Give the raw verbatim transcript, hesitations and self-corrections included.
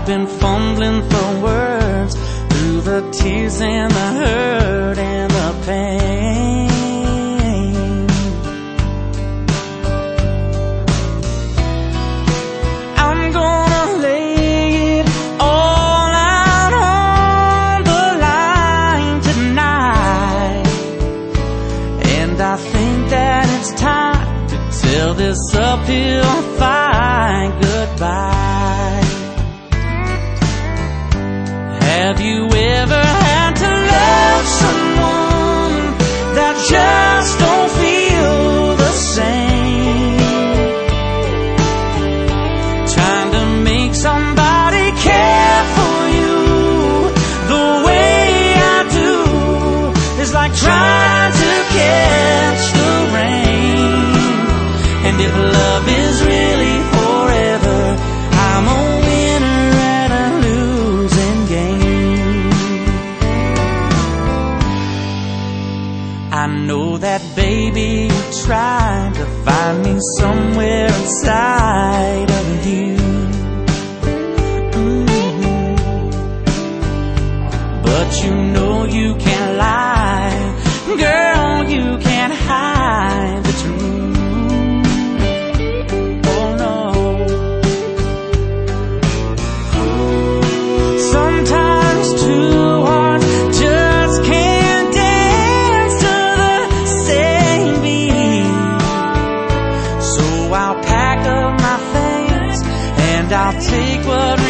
I've been fumbling for words through the tears and the hurt and the pain. I'm gonna lay it all out on the line tonight, and I think that it's time to tell this uphill fight goodbye. Have you ever had to love someone that just don't feel the same? Trying to make somebody care for you the way I do is like trying to catch the rain. And if love is really forever, I'm a winner at a losing game. I know that, baby, you tried to find me somewhere inside of you. Mm-hmm. But you know you can't lie, girl, you can't hide the truth. Oh no. Sometimes two hearts just can't dance to the same beat. So I'll pack up my things and I'll take what